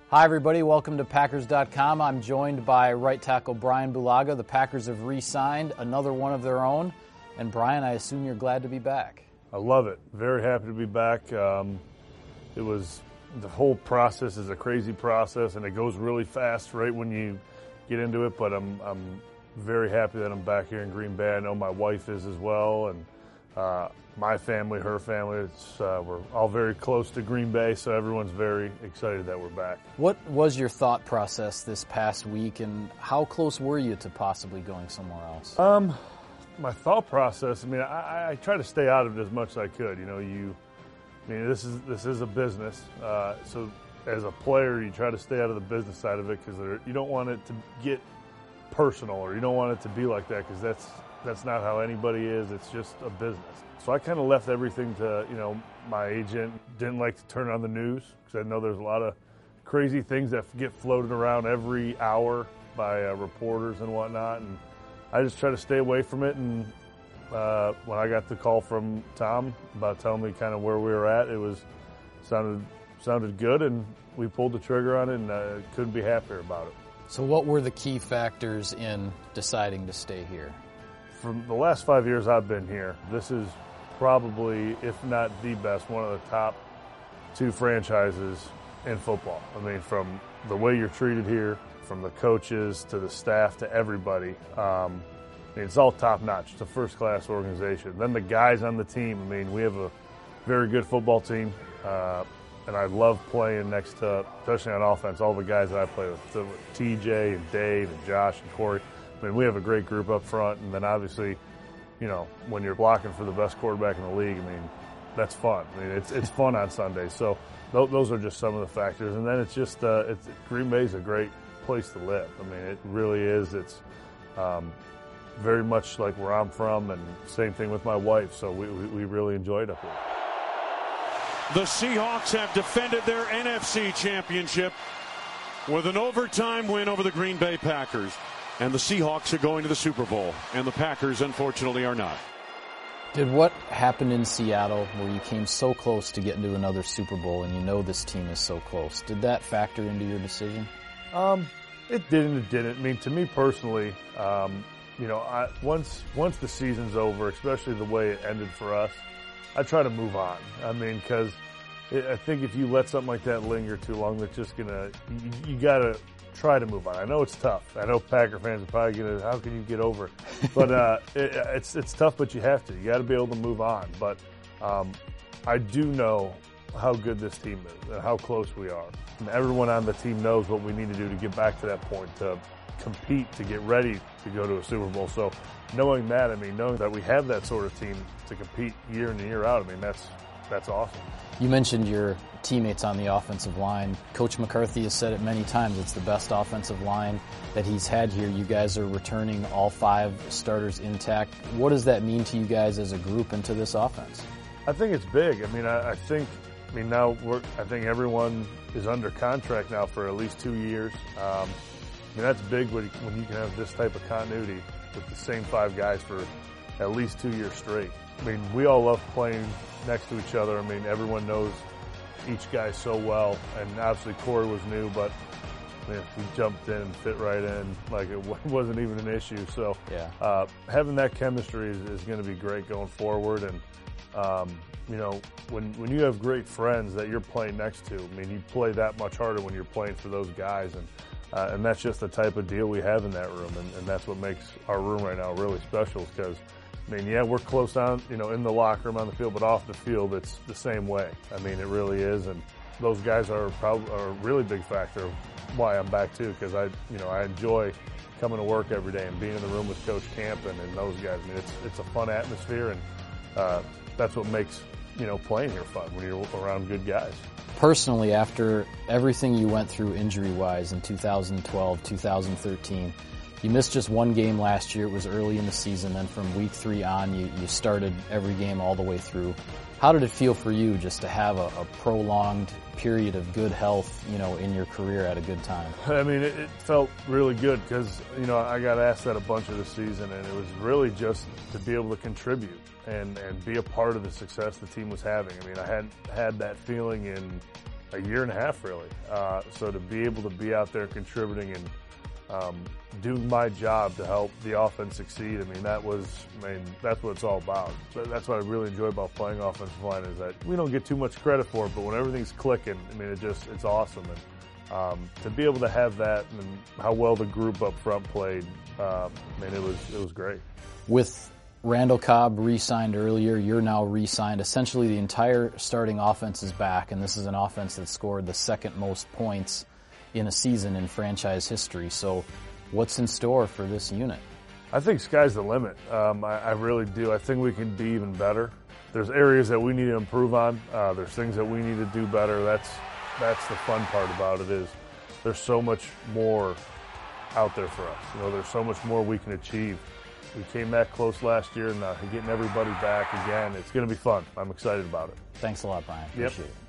Hi, everybody. Welcome to Packers.com. I'm joined by right tackle Brian Bulaga. The Packers have re-signed another one of their own. And, Brian, I assume you're glad to be back. I love it. Very happy to be back. The whole process is a crazy process, and it goes really fast right when you get into it. But I'm very happy that I'm back here in Green Bay. I know my wife is as well, and my family, her family. We're all very close to Green Bay, so everyone's very excited that we're back. What was your thought process this past week, and how close were you to possibly going somewhere else? My thought process, I try to stay out of it as much as I could. This is a business, so as a player, you try to stay out of the business side of it because you don't want it to get personal, or you don't want it to be like that, because that's not how anybody is. It's just a business. So I kind of left everything to, my agent. Didn't like to turn on the news because I know there's a lot of crazy things that get floated around every hour by reporters and whatnot, and I just try to stay away from it. And when I got the call from Tom about telling me kind of where we were at, sounded good, and we pulled the trigger on it, and couldn't be happier about it. So what were the key factors in deciding to stay here? For the last 5 years I've been here, this is probably, if not the best, one of the top two franchises in football. From the way you're treated here, from the coaches to the staff to everybody, it's all top-notch. It's a first-class organization. Then the guys on the team, we have a very good football team, and I love playing next to, especially on offense, all the guys that I play with, so TJ and Dave and Josh and Corey. We have a great group up front, and then obviously, when you're blocking for the best quarterback in the league, that's fun. It's fun on Sundays. So those are just some of the factors. And then it's just Green Bay's a great place to live. It really is. It's very much like where I'm from, and same thing with my wife. So we really enjoyed it up here. The Seahawks have defended their NFC championship with an overtime win over the Green Bay Packers. And the Seahawks are going to the Super Bowl, and the Packers, unfortunately, are not. Did what happened in Seattle, where you came so close to getting to another Super Bowl, and this team is so close, did that factor into your decision? It did and it didn't. To me personally, once the season's over, especially the way it ended for us, I try to move on. Because I think if you let something like that linger too long, that's just you gotta try to move on. I know it's tough. I know Packer fans are probably how can you get over it? But it's tough, but you have to. You got to be able to move on. But I do know how good this team is and how close we are. And everyone on the team knows what we need to do to get back to that point, to compete, to get ready to go to a Super Bowl. So knowing that, knowing that we have that sort of team to compete year in and year out, that's awesome. You mentioned your teammates on the offensive line. Coach McCarthy has said it many times. It's the best offensive line that he's had here. You guys are returning all 5 starters intact. What does that mean to you guys as a group and to this offense? I think it's big. I think everyone is under contract now for at least 2 years. That's big when you can have this type of continuity with the same 5 guys for at least 2 years straight. We all love playing next to each other. Everyone knows each guy so well, and obviously Corey was new, but we jumped in and fit right in like it wasn't even an issue. So yeah. Having that chemistry is going to be great going forward. And when you have great friends that you're playing next to, you play that much harder when you're playing for those guys, and that's just the type of deal we have in that room, and that's what makes our room right now really special. Because we're close on, in the locker room, on the field, but off the field, it's the same way. It really is, and those guys are a really big factor of why I'm back too. Because I enjoy coming to work every day and being in the room with Coach Campen and those guys. It's a fun atmosphere, and that's what makes playing here fun, when you're around good guys. Personally, after everything you went through injury-wise in 2012, 2013. You missed just one game last year. It was early in the season. Then from week 3 on, you started every game all the way through. How did it feel for you just to have a prolonged period of good health, in your career at a good time? It felt really good because, I got asked that a bunch of the season, and it was really just to be able to contribute and be a part of the success the team was having. I hadn't had that feeling in a year and a half, really. So to be able to be out there contributing and do my job to help the offense succeed, that's what it's all about. So that's what I really enjoy about playing offensive line, is that we don't get too much credit for it, but when everything's clicking, it's awesome. And to be able to have that and how well the group up front played, it was great. With Randall Cobb re-signed earlier, you're now re-signed. Essentially the entire starting offense is back, and this is an offense that scored the second most points in a season in franchise history. So what's in store for this unit? I think sky's the limit. I really do. I think we can be even better. There's areas that we need to improve on. There's things that we need to do better. That's the fun part about it, is there's so much more out there for us. There's so much more we can achieve. We came that close last year, and getting everybody back again, it's going to be fun. I'm excited about it. Thanks a lot, Brian. Appreciate it.